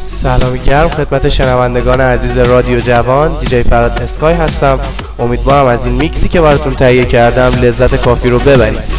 سلامی گرم خدمت شنوندگان عزیز رادیو جوان. دیجی فراد اسکای هستم. امیدوارم از این میکسی که براتون تهیه کردم لذت کافی رو ببرید.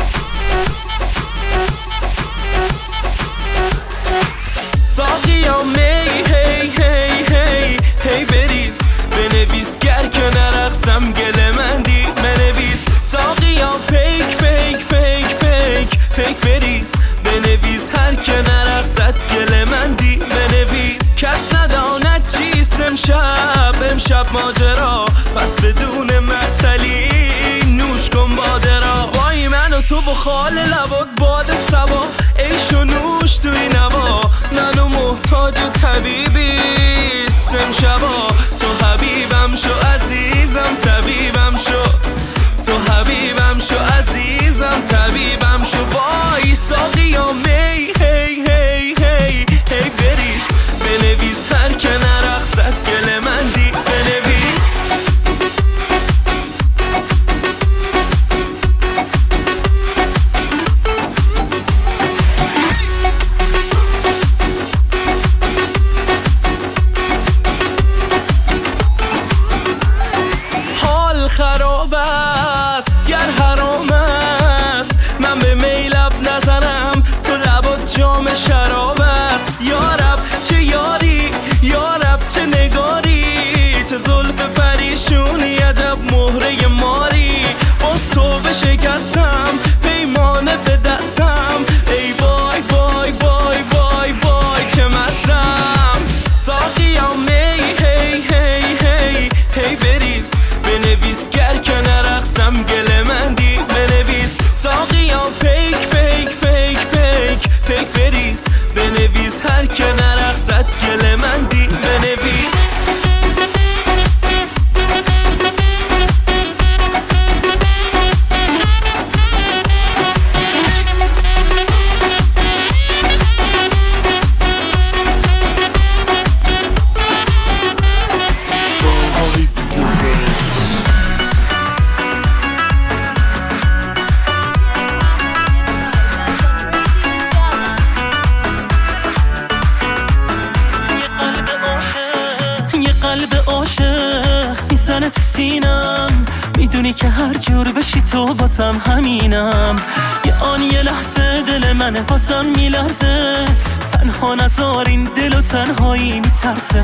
امشب ماجرا پس بدون معطلی نوش کن باده را. وای من و تو با خال لبات باد سبا عیش و نوش توی نوا. منو محتاج طبیبیست امشبا. تو حبیبم شو عزیزم طبیبم شو. تو حبیبم شو عزیزم طبیبم شو. وای ساقیا می هی هی هی هی بریز بنویس هر که نرقصد گل من دی بنویس. حال خراب است گر حرام است. من به میلب نزنم تو لبات جام شراب است. یارب چه یاری یارب چه نگاری. چه زلف پریشونی عجب مهره ماری. باز تو بشکستم پیمانه به دستم. ای وای وای وای وای وای چه مستم. ساقیا می هی هی هی هی بریز بنویس گر که نرقصم گل من دی بنویس. ساقیا پیک پیک پیک پیک پیک بریز بنویس هر که نرقصد گل من دی بنویس. میزنه تو سینم میدونی که هر جور بشی تو بازم همینم. یه آن یه لحظه دل منه بازم میلرزه. تنها نذار این دل و تنهایی میترسه.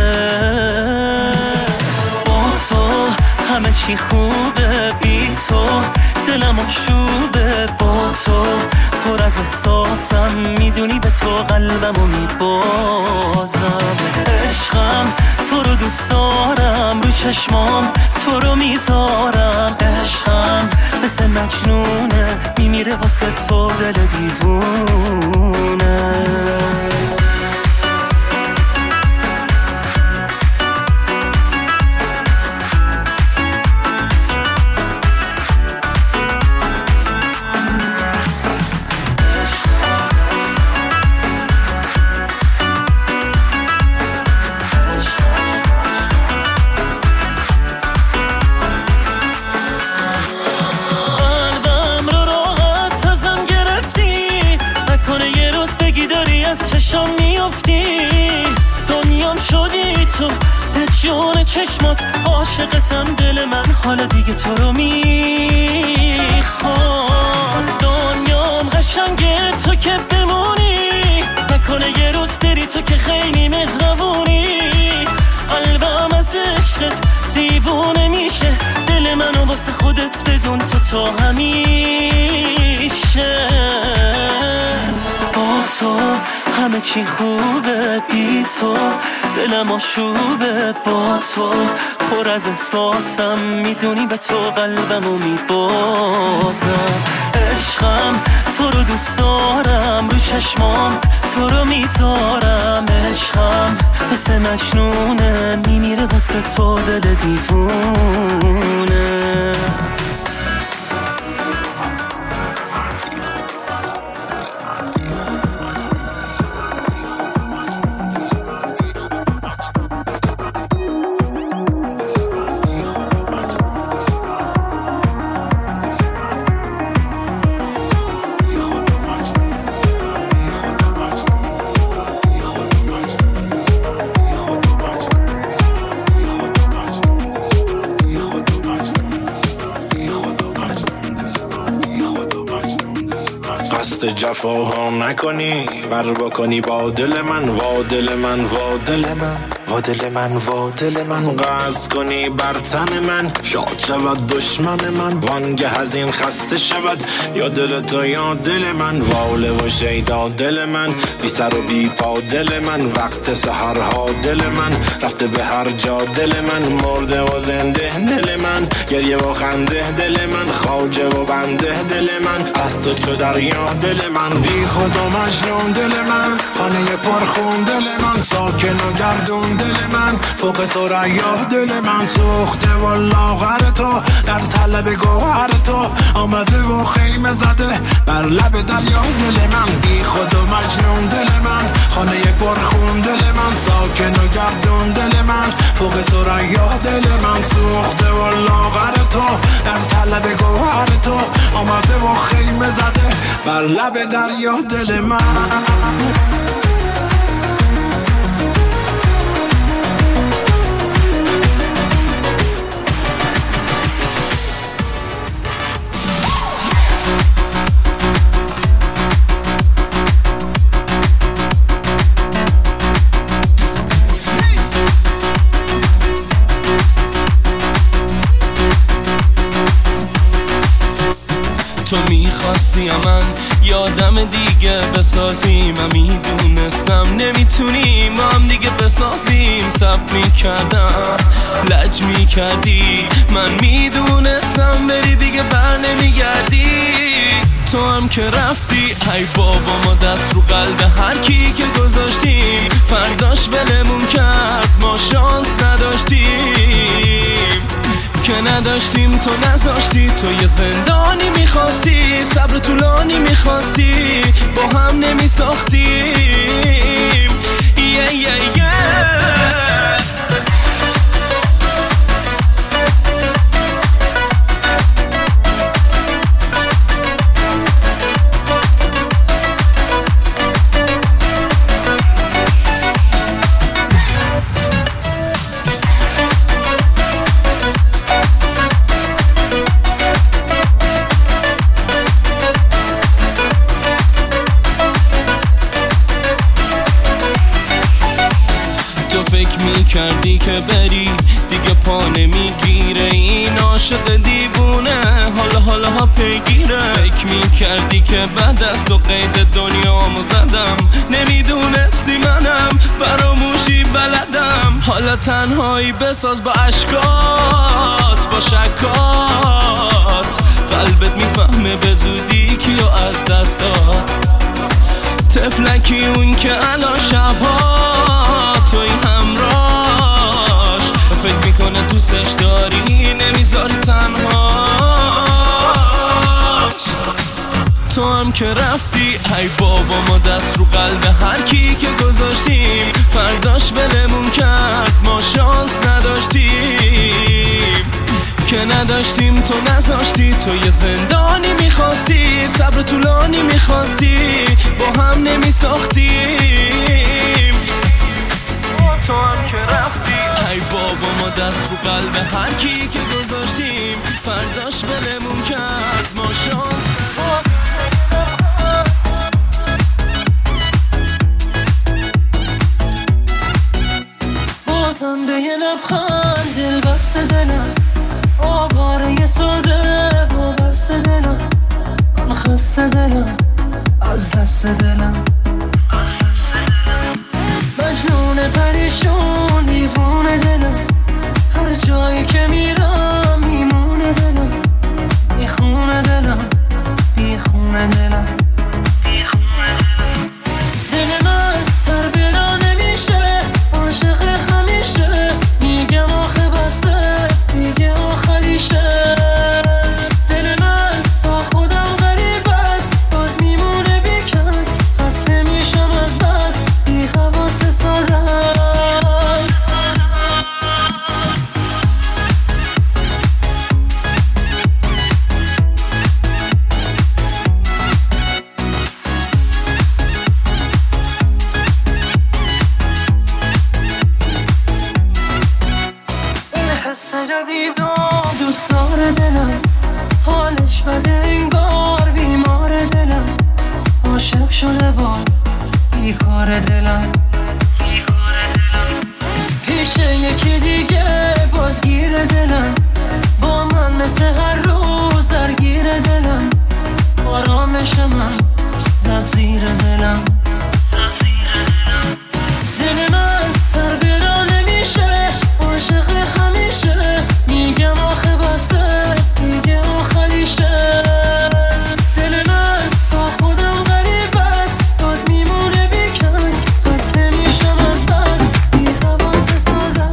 با تو همه چی خوبه بی تو دلم آشوبه. با تو پر از احساسم میدونی به تو قلبمو میبازم. عشقم تو رو دوست دارم رو چشمام تو رو میذارم. عشقم مثل مجنونه میمیره واسه تو دل دیوونه. جون چشمات عاشقتم دل من حالا دیگه تو رو میخواد. دنیام قشنگه تو که بمونی. نکنه یه روز بری تو که خیلی مهربونی. قلبم از عشقت دیوونه میشه. دل منو واسه خودت بدون تو تا همیشه. با تو همه چی خوبه بی تو دلم آشوبه. با تو پر از احساسم میدونی به تو قلبمو میبازم. عشقم تو رو دوست دارم رو چشمام تو رو میذارم. عشقم مثل مجنونه میمیره واسه تو دل دیوونه. دست جفاها نکنی، ور بکنی با دل من، وا دل من، وا دل من، وا دل من، وا دل من، قصد کنی بر تن من، شاد شود دشمن من، وانگه از این خسته شود یا دل تو یا دل من، واله و شیدا دل من، بی سر و بی پا دل من، وقت سحرها دل من، رفته به هر جا دل من، مرده و زنده دل من، گریه و خنده دل من، خواجه و بنده دل من، از تو چو دریا دل من، بی خود و مجنون دل من، خانه پرخون دل من، ساکن و گردون دل من، فوق ثریا دل من، سوخته و لاغر تو در طلب گوهر تو، آمده و خیمه زده بر لب دریا دل من، بی خود و مجنون دل من، خانه پرخون دل من، ساکن و گردون دل من، فوق ثریا دل من، سوخته و لاغر تو در طلب گوهر تو، آمده و خیمه زده بر لب دریا دل من. تو میخواستی من یادم دیگه بسازیم، من میدونستم نمیتونیم هم دیگه بسازیم، سب میکردم لج میکردی، من میدونستم بری دیگه بر نمیگردی، تو هم که رفتی ای بابا ما دست رو قلب هر کی که گذاشتیم، فرداش بلمون کرد ما شانس نداشتیم، که نداشتیم تو نذاشتی، تو یه زندانی میخواستی، صبر طولانی میخواستی، با هم نمیساختیم. کردی که بری دیگه پا نمیگیره این عاشق دیوونه، حالا ها پیگیره، فکر میکردی که بعد از تو قید دنیامو زدم، نمیدونستی منم فراموشی بلدم، حالا تنهایی بساز با عشقات با شکات، قلبت میفهمه به زودی کیو از دست داد، طفلکی اون که الان شبها توی همراش، فکر میکنه دوستش داری نمیذاری تنهاش، تو هم که رفتی ای بابا ما دست رو قلب هر کی که گذاشتیم، فرداش بلمون کرد ما شانس نداشتیم، که نداشتیم تو نذاشتی، تو یه زندانی میخواستی، صبر طولانی میخواستی، با هم نمیساختیم، تو هم که رفتی ای بابا ما دست رو قلب هر کی که گذاشتیم، فرداش بلمون کرد ما شانس بازم به یه لبخند دل بسته دلم، آواره ساده و بسته دلم، من خسته دلم از دست دلم، مجنون پریشون دیوونه دلم، هر جایی که میرم میمونه دلم، بیخونه دلم بیخونه دلم، دل من تربیرا نمیشه عاشق همیشه، میگم آخه بسه دیگه آخریشه، دل من با خودم غریب است، باز میمونه بی کس، خسته میشم از بس بی حواس ساده است. باز بیکار دلم پیش یکی دیگه بازگیر دلم با من مثل هر روز درگیر دلم آرامش من زد زیر دلم دل من تربیرا نمیشه عاشق همیشه میگم آخه بسه میگه آخریشه دل من با خودم غریب است باز میمونه بیکس خسته میشم از بس بی حواس سادم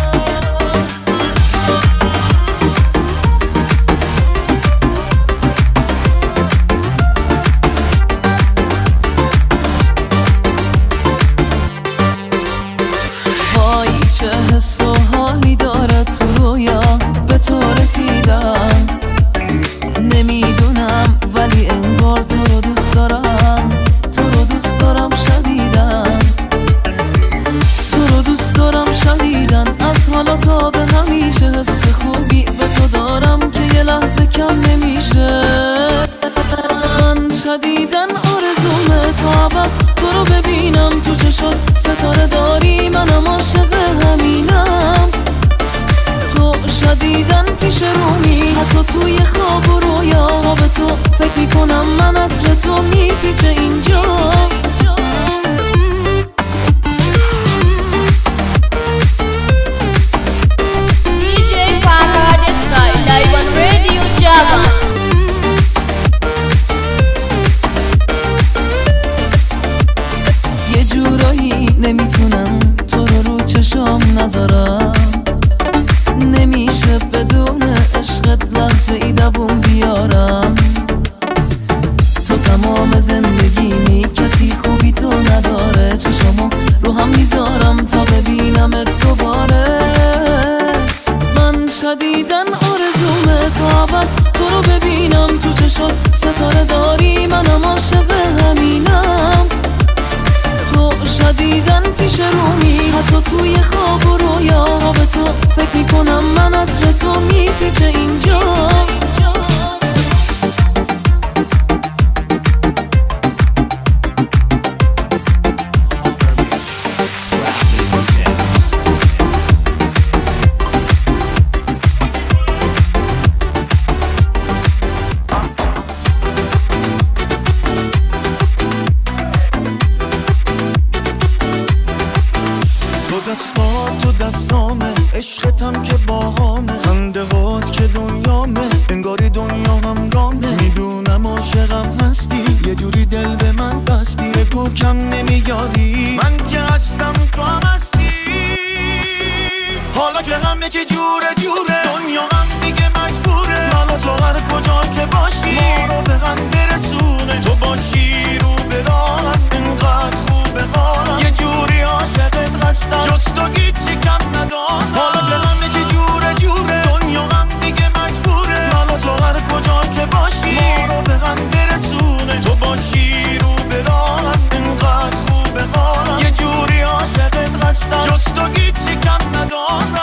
وای چه حس و حالی داره تو رویا به تو رسیدم نمیدونم ولی انگار تو رو دوست دارم تو رو دوست دارم شدیدن تو رو دوست دارم شدیدن از حالا تا به همیشه حس خوبی به تو دارم که یه لحظه کم نمیشه من شدیدن آرزومه تا ابد تو رو ببینم تو چشات ستاره داری منم عاشق همینم تو شدیدن پیش رومی حتی توی خواب و رویا تا به تو فکر میکنم من عطر تو میپیچه اینجا DJ فرهاد اسکای لایو آن رادیو جوان یه جورایی نمیتونم تو رو چشام نذارم نمیشه بدون عشقت لحظه ای دووم بیارم تو تمام زندگیمی کسی خوبی تو نداره چشامو رو هم میذارم تا ببینمت دوباره من شدیدن آرزومه تا ابد تو رو ببینم تو چشات ستاره داری منم عاشق همینم تو شدیدن پیش رومی حتی توی خواب و رویا تا به تو فکر میکنم من عطر تو میپیچه اینجا تو دستامه عشقتم که باهامه خنده هات که دنیامه انگاری دنیا هم رامه میدونم عاشقم هستی یه جوری دل به من بستی بگو کم نمیاری من که هستم تو هم هستی حالا که همه چی جوره دنیا هم دیگه مجبوره حالا تو هر کجا که باشی ما رو به هم برسونه تو باشی رو به راهم اینقدر خوبه حالم یه جوری عاشقت هستم جز تو هیچی کم ندارم حالا که همه چی جوره دنیا هم دیگه مجبوره حالا تو هر کجا که باشی ما رو به هم برسونه تو باشی رو به راهم اینقدر خوبه حالم یه جوری عاشقت هستم جز تو هیچی کم ندارم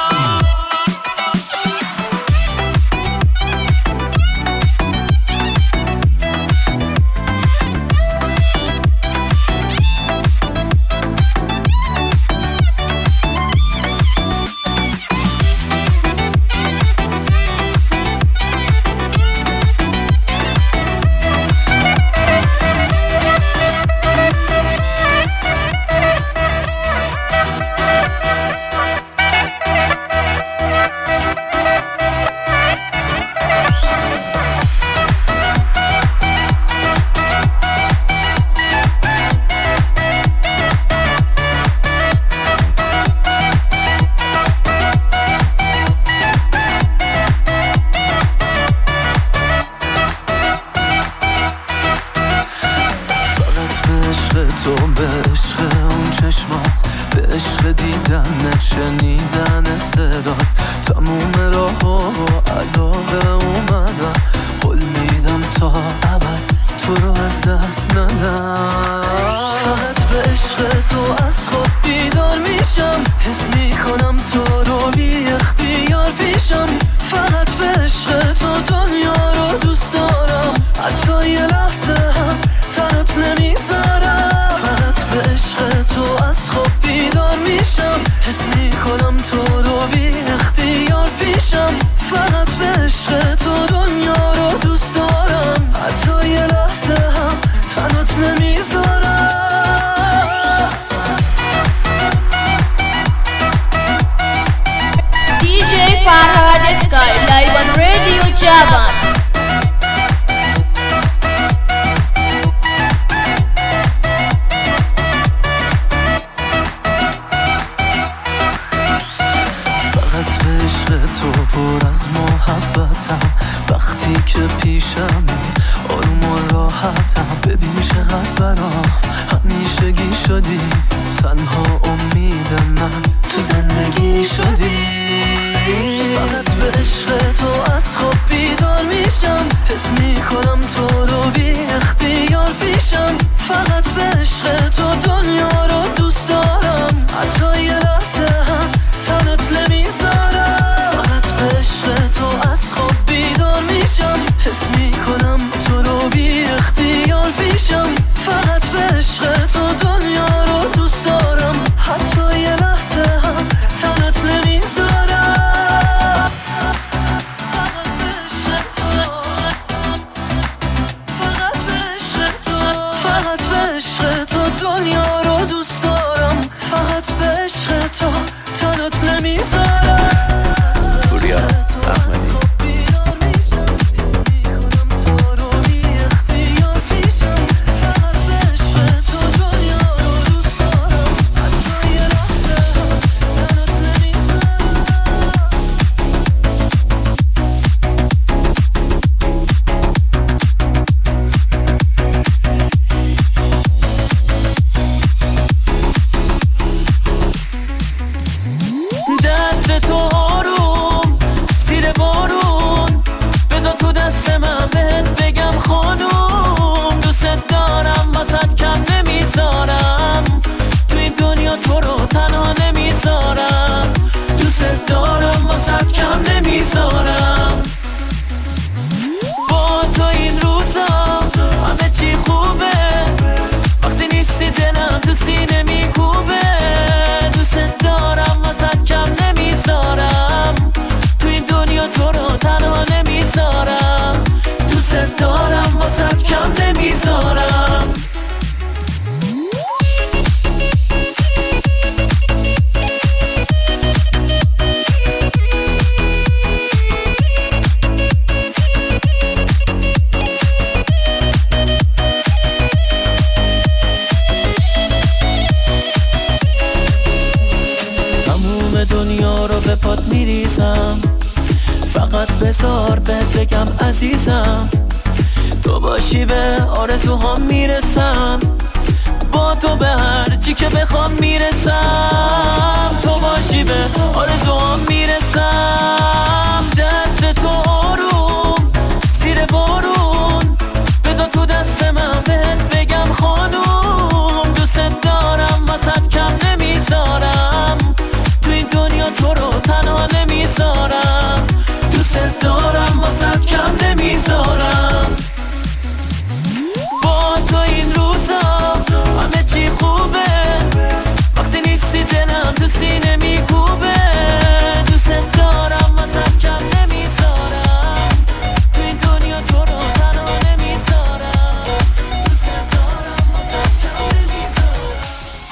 تو به عشق اون چشمات به عشق دیدن شنیدن صدات تموم راه ها علاقه اومدم قول میدم تا ابد تو رو از دست ندم فقط به عشق تو از خواب بیدار میشم حس میکنم تو رو بی اختیار پیشم فقط به عشق تو دنیا رو دوست دارم حتی یه لحظه هم تنت نمیذارم حس میکنم تو رو بی اختیار پیشم، فقط به عشق تو دنیا رو دوست دارم، حتی یه لحظه هم تنت نمیذارم. DJ فرهاد اسکای لایو آن رادیو جوان. تو پر از محبتم، وقتی که پیشمی آروم و راحتم. ببین چقدر برام همیشگی شدی، تنها امید من تو زندگی شدی. فقط به عشق تو از خواب بیدار میشم، حس میکنم تو رو بی اختیار پیشم، فقط به عشق تو دنیا رو دوست دارم، حتی یه لحظه هم تنت نمیذارم. عشق تو از خواب بیدار میشم، حس میکنم تو رو بی اختیار پیشم، فقط به عشق تو دنیا رو دوست دارم، حتی یه لحظه هم تنت نمیذارم. فقط به عشق تو، فقط به عشق تو، فقط به عشق تو دنیا رو دوست دارم، فقط به عشق تو تنت نمیذارم. دنیا رو به پات میریزم، فقط بذار بهت بگم عزیزم، تو باشی به آرزوهام میرسم، با تو به هر چی که بخوام میرسم، تو باشی به آرزوهام میرسم. دست تو آروم زیر بارون، بذار تو دست من بهت بگم خانوم، دوست دارم واسه کم نمیذارم، تو این دنیا تو رو تنها نمیذارم، دوست دارم واسه کم نمیذارم. با تو این روزا همه چی خوبه، وقتی نیستی دلم تو سینه میکوبه، دوست دارم واسه کم نمیذارم، تو این دنیا تو رو تنها نمیذارم، دوست دارم واسه کم نمیذارم.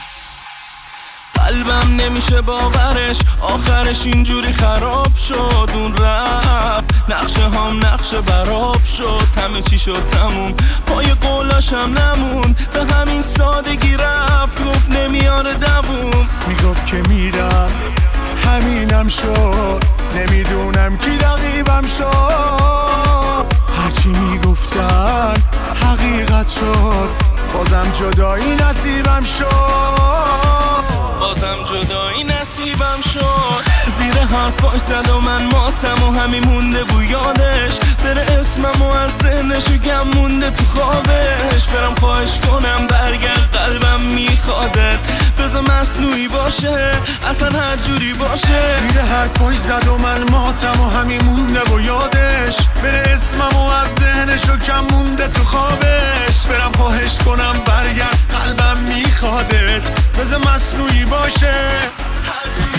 قلبم نمیشه باورش، آخرش اینجوری خراب شد، اون رفت نقشه هم نقشه براب شد، همه چی شد تموم، پای قولاشم نموند، به همین سادگی رفت، گفت نمیاره دووم، میگفت که میرم همینم شد، نمیدونم کی رقیبم شد، هرچی میگفتن حقیقت شد، بازم جدایی نصیبم شد، بازم جدایی نصیبم شد. زیر حرفاش زد و من ماتم و همین مونده بو یادش، بره اسمم و از ذهنشو گم مونده تو خوابش، برم خواهش کنم برگرد قلبم میخوادت، بذار مصنوعی باشه اصلا هر جوری باشه. زیر حرفاش زد و من ماتم و همین مونده بو یادش، بره اسمم و از ذهنشو گم مونده تو خوابش، برم خواهش کنم برگرد قلبم میخوادت، بذار مصنوعی باشه.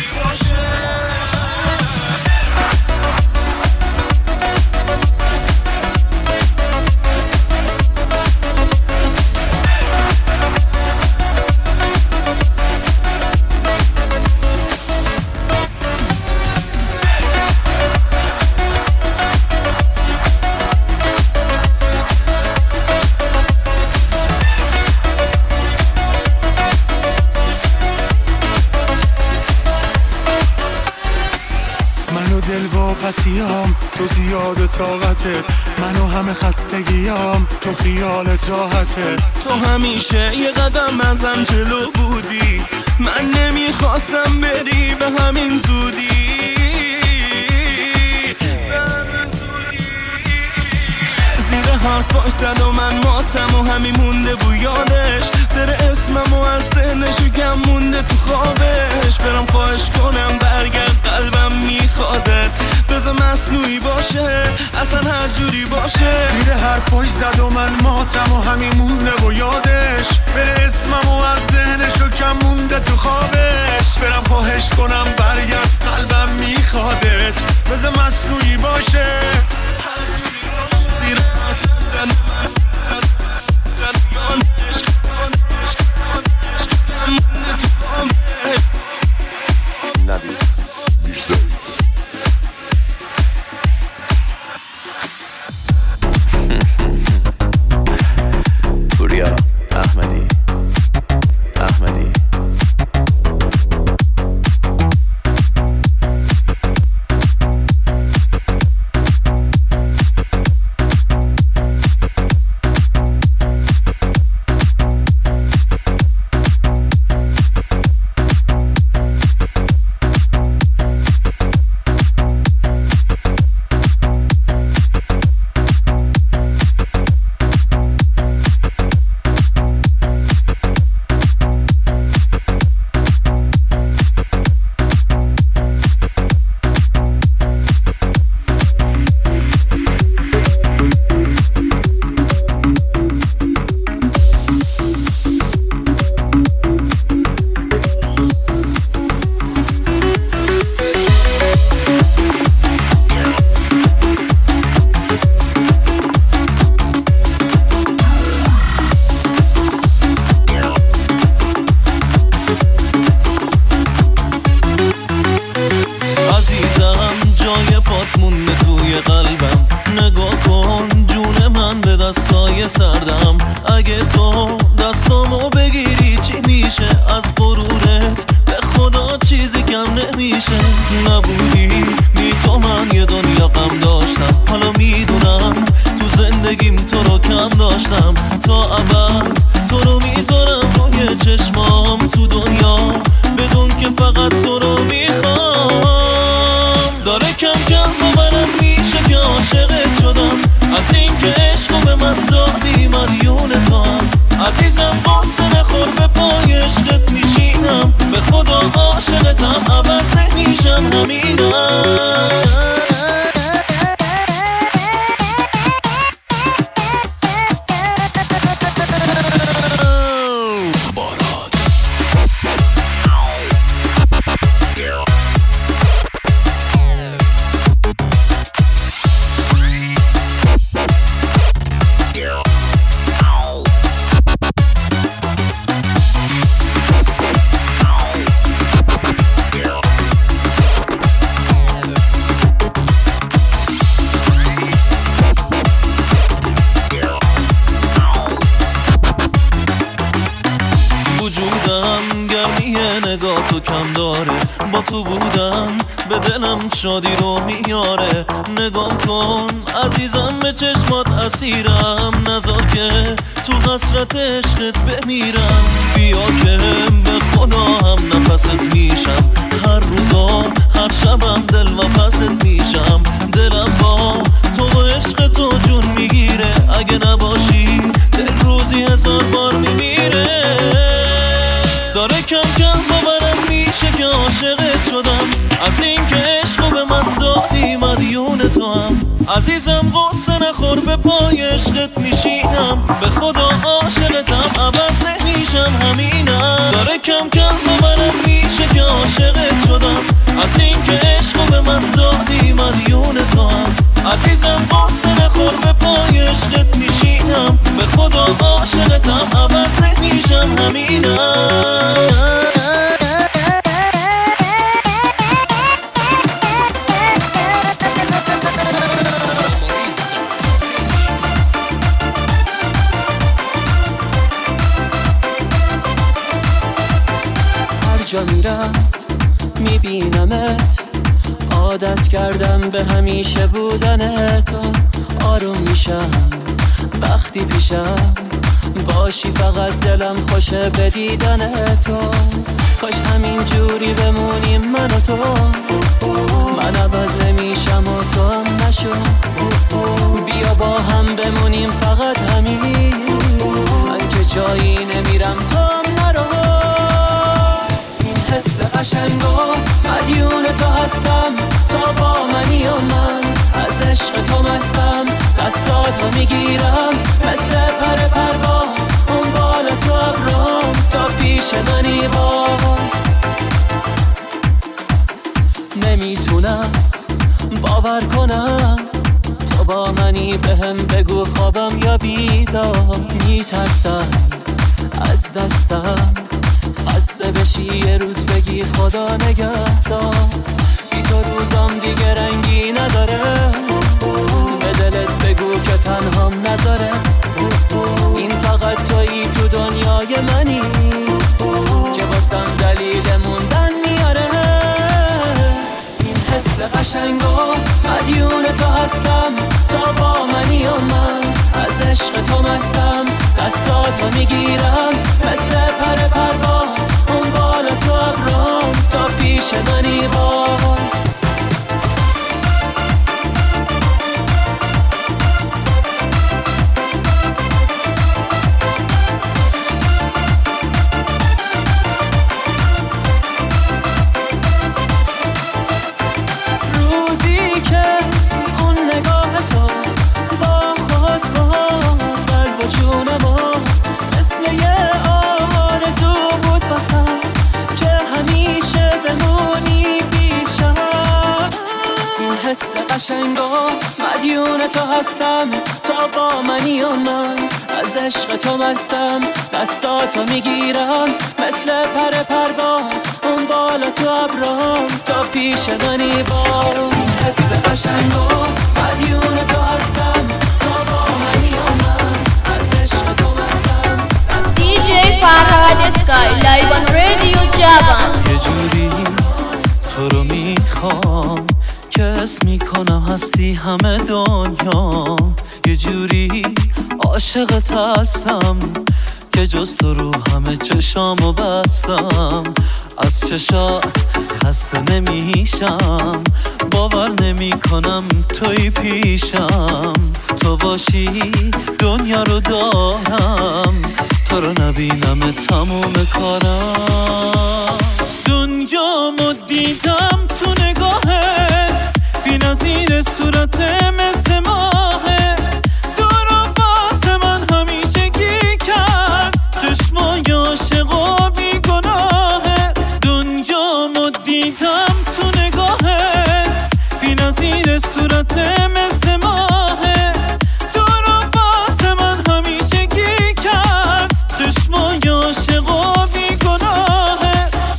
پسیام تو زیاد طاقتت، منو همه خستگیام تو خیالت راحته. تو همیشه یه قدم ازم جلو بودی، من نمیخواستم بری به همین زودی. زیر حرفاش زد و من ماتم و همین مونده بو یادش، داره اسمم و از ذهنشو کم مونده تو خوابش. برم خواهش کنم برگرد قلبم میخوادت، بذار مصنوعی باشه اصلا هر جوری باشه. زیر حرفاش زد و من ماتم و همین مونده بو یادش، بره اسمم و از ذهنشو کم مونده تو خوابش. برم خواهش کنم برگرد قلبم میخوادت، بذار مصنوعی باشه. پوریا احمدی شادی رو میاره. نگام کن عزیزم به چشمات اسیرم، نذار که تو حسرت عشقت بمیرم. بیا که به خدا هم نفست میشم، هر روزا هر شبم دل و پست میشم. دلم با تو و عشق تو جون میگیره، اگه نباشی دل روزی 1000 بار میمیره. داره کم کم باورم میشه که عاشقت شدم، از این که عشقو به من دادی مدیون تو هم. عزیزم غصه نخور به پای عشقت میشینم، به خدا عاشقتم عوض نمیشم همینم. داره کم کم باورم میشه که عاشقت شدم، از این که عشقو به من دادی مدیون تو هم. عزیزم غصه نخور به پای عشقت میشینم، به خدا عاشقتم عوض نمیشم همینم. جا میرم میبینمت، عادت کردم به همیشه بودن تو، آروم میشم وقتی پیشم باشی، فقط دلم خوشه به دیدن تو. کاش همین جوری بمونیم من و تو، من عوض نمیشم و تو هم نشو. بیا با هم بمونیم فقط همین، من که جایی نمیرم تو هم نرو. این حس قشنگو مدیون تو هستم، تا با منی و من از عشق تو مستم. دستاتو میگیرم مثل پر پرواز، اون بالا تو ابرام تا پیش منی باز. نمیتونم باور کنم تو با منی، بهم بگو خوابم یا بیدار. میترسم از دستم خسته بشی، یه روز بگی خدا نگهدار. بی تو روزام دیگه رنگی نداره، به دلت بگو که تنهام نذاره. این فقط تویی تو دنیای منی که واسم دلیل موندن میاره. این حس قشنگو مدیون تو هستم، تا با منی و من از عشق تو مستم. دستاتو میگیرم مثل پر پرواز، اون بالا تو ابرام تا پیش منی باز. قشنگو مدیون تو هستم، تا با منی و من از عشق تو مستم. دستاتو میگیرم مثل پر پرواز، اون بالا تو ابرام تا پیش منی باز. حس قشنگو مدیون تو هستم، تا با منی و من از عشق تو مستم. DJ فرهاد اسکای لایو آن رادیو جوان. یه جوری تو رو میخوام که اسم میکنم هستی همه دنیا. یه جوری عاشقت هستم که جز تو رو همه چشامو بستم. از چشات خسته نمیشم، باور نمیکنم توی پیشم. تو باشی دنیا رو دارم، تو رو نبینم تموم کارم. دنیامو دیدم تو نگاهت، بی‌نظیر صورت مثل ماهه. تو رو واسه من همیشگی کرد، چشمای عاشق و بیگناهه. دنیامو دیدم تو نگاهت، بی‌نظیر صورت مثل ماهه. تو رو واسه من همیشگی کرد، چشمای عاشق و بیگناهه.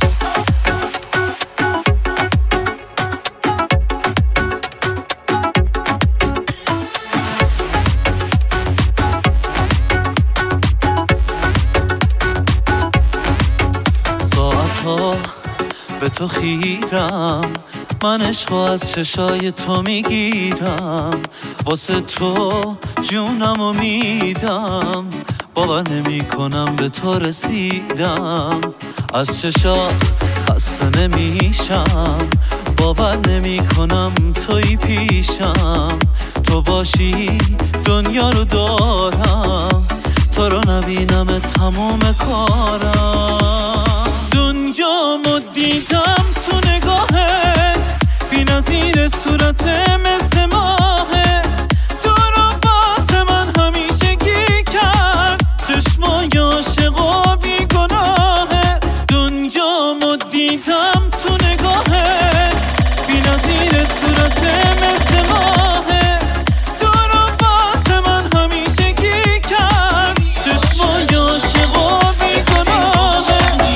به تو خیرم، من عشقو از چشای تو میگیرم. واسه تو جونمو میدم، باور نمی کنم به تو رسیدم. از چشات خسته نمیشم، باور نمی کنم توی پیشم. تو باشی دنیا رو دارم، تو رو نبینم تموم کارم. دنیامو دیدم تو نگاهت، بی‌نظیر صورت مثل ماهه. تو رو واسه من همیشگی کرد، چشمای عاشق و بیگناهه. دنیامو دیدم تو نگاهت، بی‌نظیر صورت مثل ماهه. تو رو واسه من همیشگی کرد، چشمای عاشق و بیگناهه.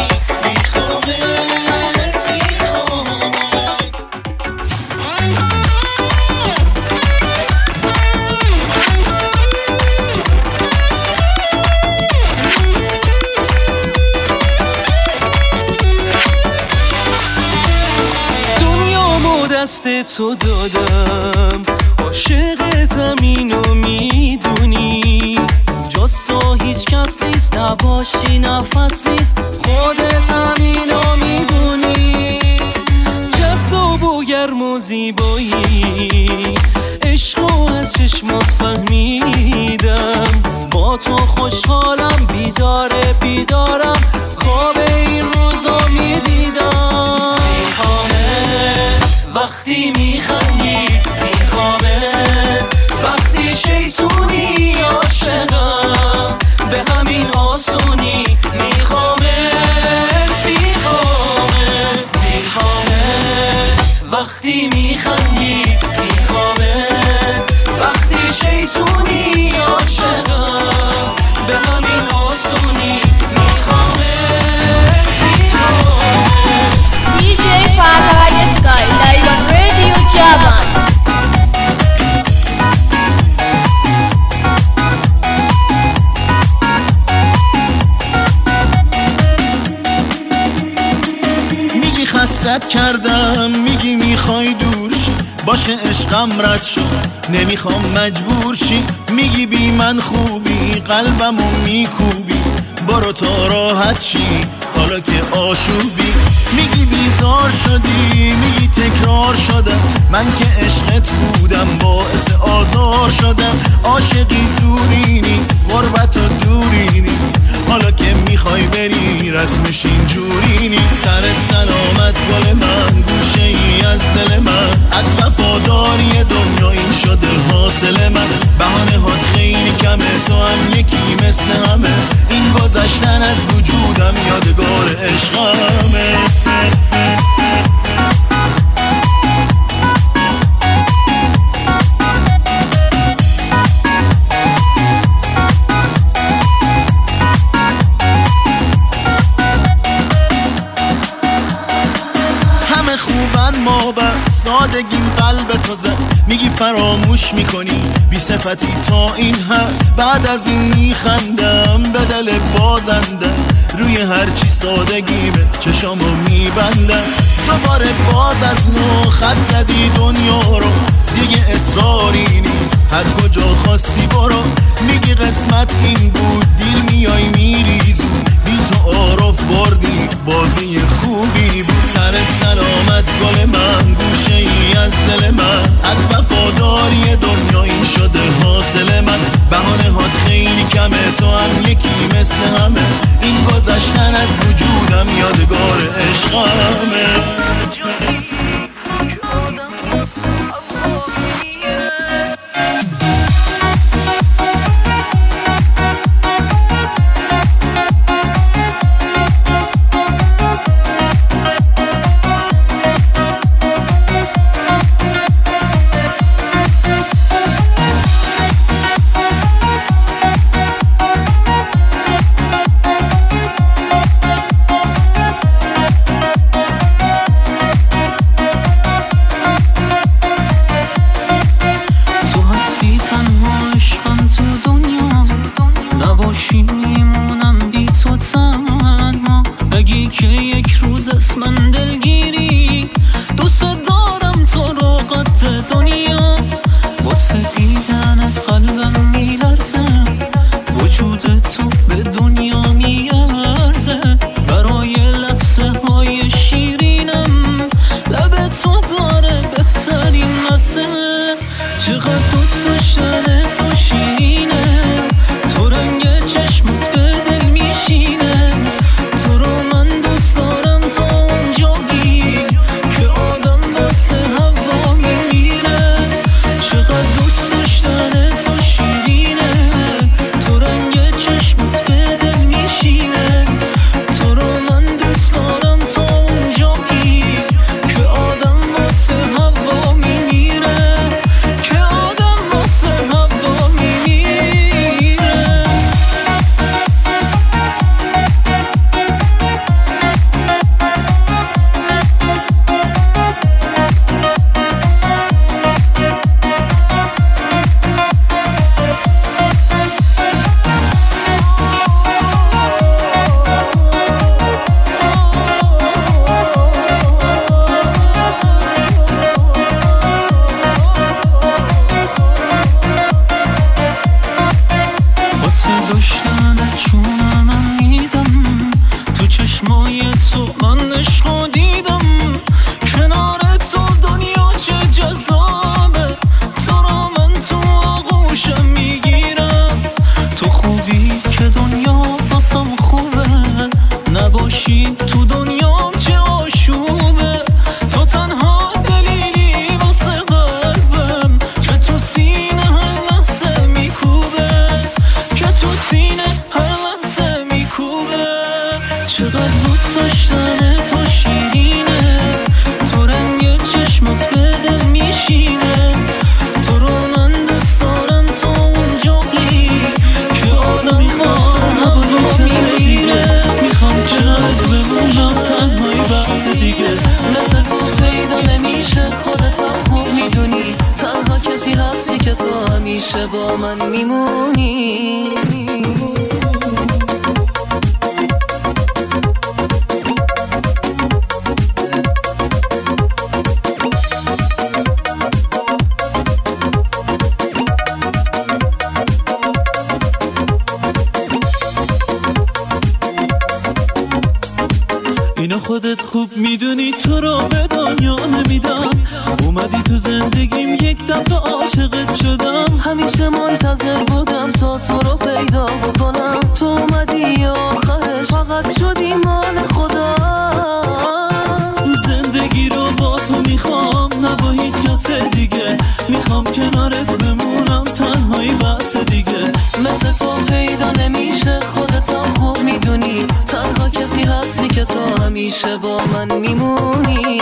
دست تو دادم، عاشقتم اینو میدونی، جز تو هیچ کس نیست، نباشی نفس نیست، خودتم اینو میدونی. جذاب و گرم و زیبایی، عشقو از چشمات فهمیدم، با تو خوشحالم، بیدارم، خواب این روزا میدیدم. میخوامت وقتی میخندی، میخوامت وقتی شیطونی، عاشقم به همین آسونی. میخوامت وقتی میخندی، میخوامت وقتی شیطونی، عاشقم به همین آسونی. DJ Farhad Sky live on Radio Javan. میگی خستت کردم، میگی میخوای دوش باشه، عشقم رد شد نمیخوام مجبور شی، میگی بی من خوبی قلبمو میکوبی، برو تا راحت شی حالا که آشوبی. میگی بیزار شدی، میگی تکرار شدم، من که عشقت بودم باعث آزار شدم، عاشقی زوری نیست، غربت و دوری نیست، حالا که میخوای بری رسمش اینجوری نیست. سرت سلامت گل من، گوشه ای از دل من، از وفاداری دنیا این شده حاصل من، بهانه هات خیلی کمه، تو هم یکی مثل همه، این گذشتن از وجودم یادگار عشقمه. همه خوبن ما بس، سادگیم قلب تو زد، میگی فراموش میکنی بی صفتی تا این حد، بعد از این میخندم به دل بازنده، روی هرچی سادگیمه چشامو میبندم، دوباره باز از نو خط زدی دنیا رو، دیگه اصراری نیست هر کجا خواستی برو، میگی قسمت این بود دیر میای میری زود، بی تو عارف بردی بازی خوبی بود. سرت سلامت گل من، گوشه ای از دل من، از وفاداری دنیا این شده حاصل من، بهانه هات خیلی کمه، تو هم یکی مثل همه، این گذشتن از وجودم یادگار عشقمه. تو رو من دوست دارم، تو اونجایی که آدم من عشقو دیدم کنار تو دنیا چه جذابه تو رو من تو آغوشم میگیرم تو خوبی که دنیا باسم خوبه نباشی تو دنیام چه آشوبه تو تنها دلیلی واسه قلبم که تو سینه هر لحظه میکوبه که تو سینه هر لحظه میکوبه چقدر دوست داشتن تو شیرینه تو رنگ چشمت به دل میشینه تو رو من دوست دارم تو اون جایی که آدم نباید میمیره میخوام چقدر بمونم تنهایی بحث دیگه مثل تو پیدا نمیشه خودتم خوب میدونی تنها کسی هستی که تو همیشه با من میمونی اینو خودت خوب میدونی تو رو به دنیا نمیدم اومدی تو زندگیم یک دفعه عاشقت شدم همیشه منتظر بودم تا تو رو پیدا بکنم تو اومدی آخرش فقط شدی مال خدا زندگی رو با تو میخوام نه با هیچ کس دیگه میخوام کنارت بمونم تنهایی بس دیگه مثل تو پیدا نمیشه خودتم خوب میدونی تنها کسی هستی که تو همیشه با من میمونی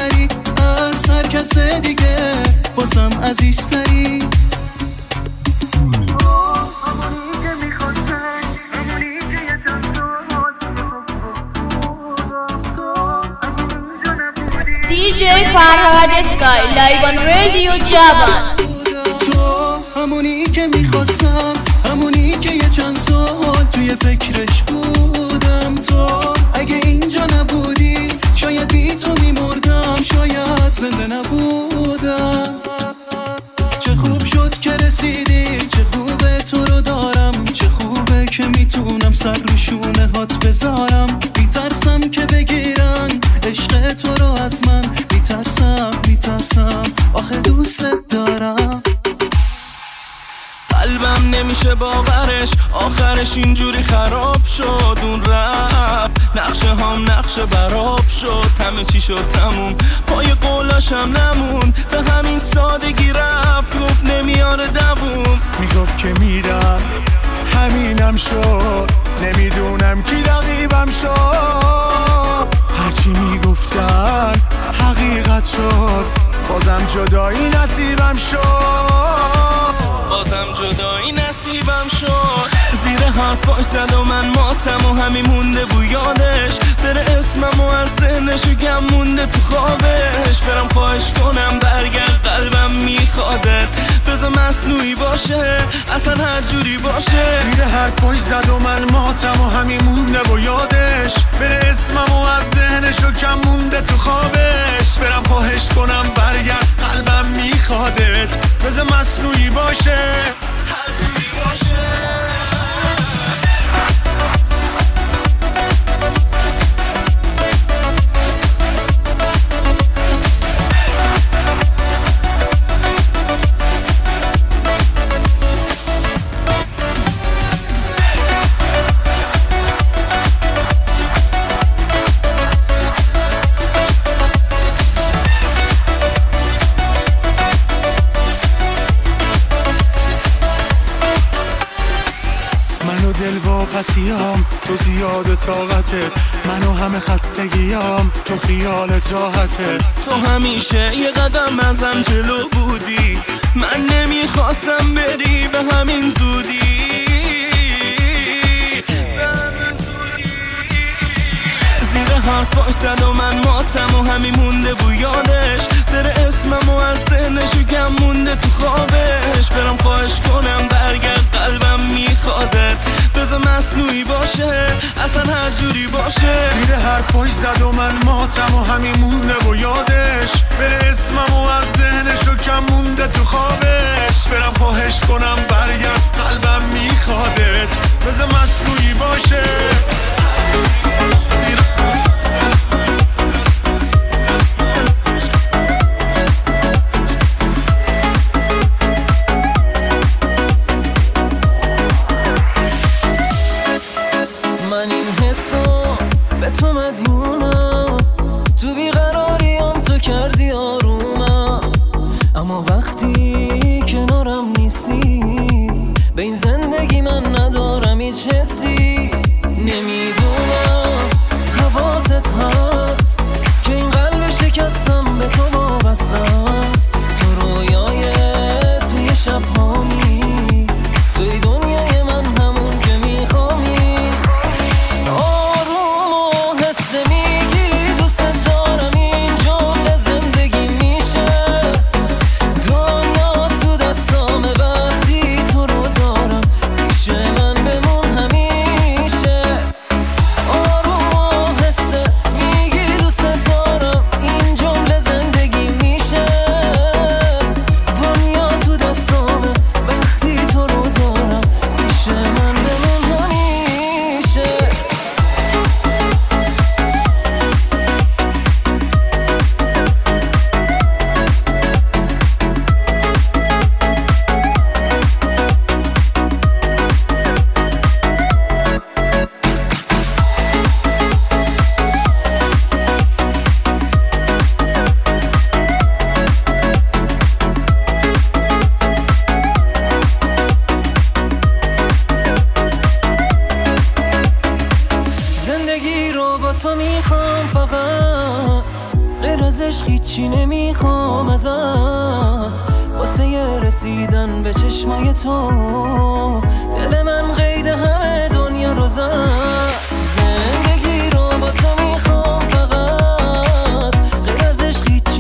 کس دیگه بازم عزیز سری فرهاد اسکای لایو آن رادیو جوان. تو همونی که میخواستم، همونی که یه چند سال توی فکرش بودم. تو اگه اینجا نبودی شاید بی تو میمردم، شاید زنده نبودم. چه خوب شد که رسیدی، چه خوبه تو رو دارم، چه خوبه که میتونم سر رو شونه هات بذارم. میترسم که بگیرن عشق تو رو از من، میترسم آخه دوست دارم. قلبم نمیشه باورش، آخرش اینجوری خراب شد. اون رفت نقشه هم نقشه براب شد، همه چی شد تموم، پای قولاشم نمون. به همین سادگی رفت، گفت نمیاره دووم. میگفت که میرم همینم شد، نمیدونم کی رقیبم شد. هرچی میگفتن حقیقت شد، بازم جدایی نصیبم شد. زیر حرفاش زد و من ماتم و همین مونده بو یادش. بره اسمم و از ذهنش و گم مونده تو خوابش. برم خواهش کنم برگرد، قلبم میخوادت، بذار مصنوعی باشه، اصلا هر جوری باشه. زیر حرفاش زد و من ماتم و همین مونده بو یادش. بره اسمم و از ذهنش و کم مونده تو خوابش. برم خواهش کنم برگرد، قلبم میخوادت، بذار مصنوعی باشه، هر جوری باشه. پسیام تو زیاد طاقتت، منو همه خستگیام تو خیالت راحته. تو همیشه یه قدم ازم جلو بودی، من نمیخواستم بری به همین زودی. زیر حرفاش زد و من ماتم و همین مونده بو یادش. بره اسمم و از ذهنش و گم مونده تو خوابش. برم خواهش کنم برگرد، قلبم میخوادت، بذار مصنوعی باشه، اصلا هر جوری باشه. زیر حرفاش زد و من ماتم و همین مونده و یادش. بره اسمم و از ذهنش و کم مونده تو خوابش. برم خواهش کنم برگرد، قلبم میخوادت، بذار مصنوعی باشه. من این حسو به تو مدیونم، تو بیقراریم تو کردی آرومم. اما وقتی کنارم نیستی به این زندگی من ندارم هیچ حسی. نمیدونم حواست هست که این قلب شکستم به تو وابسته است. تو رویای توی شب هامی، توی دنیای من همون که میخوامی. آروم و هسته میگی دوست دارم، این جمله زندگی میشه. دنیا تو دستامه وقتی تو رو دارم، پیش من بمون همیشه. آروم و هسته میگی دوست دارم، این جمله زندگی میشه. دنیا تو دستامه وقتی تو رو دارم، پیش من بمون همیشه. زندگی رو با تو میخوام فقط، غیر از عشق هیچی نمیخوام ازت. واسه رسیدن به چشمای تو دل من قید همه دنیا رو زد. زندگی رو با تو میخوام فقط، غیر از عشق هیچی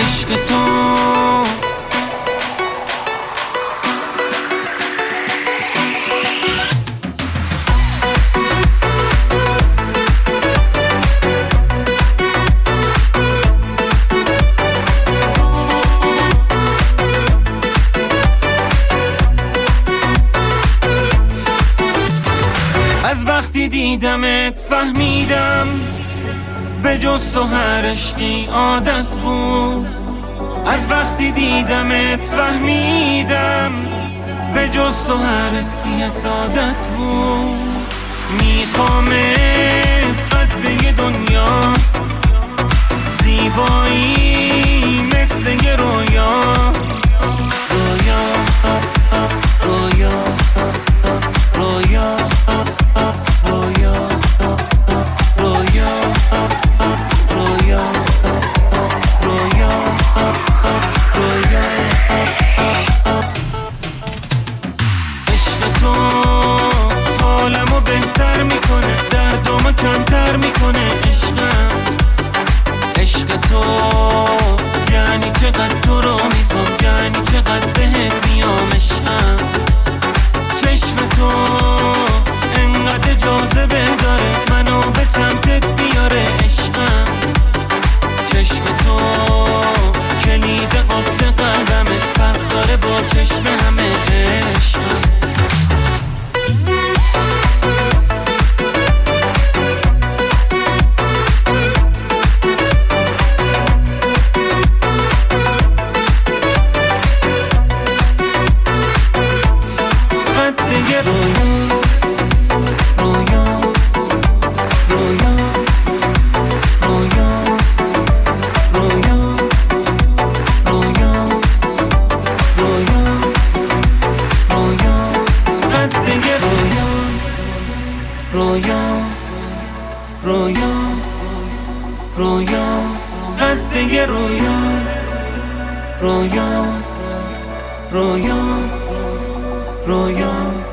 عشق تو. از وقتی دیدمت فهمیدم به جز تو هر عشقی عادت بود. از وقتی دیدمت فهمیدم به جز تو هر حسی سعادت بود. میخوامت قد دنیا، زیبایی مثل یه رویا. رویا رویا رویا رویا رویا رویا رویا رویا. عشق تو حالمو بهتر میکنه، دردمو کمتر میکنه. عشق تو یعنی چقدر تو رو میخوام، یعنی چقدر بهت میام. عشقم چشم تو انقدر جاذبه داره، منو به سمتت بیاره. عشقم چشم تو کلید قفل قلبمه، فرق داره با چشم همه. عشقم رویا رویا رویا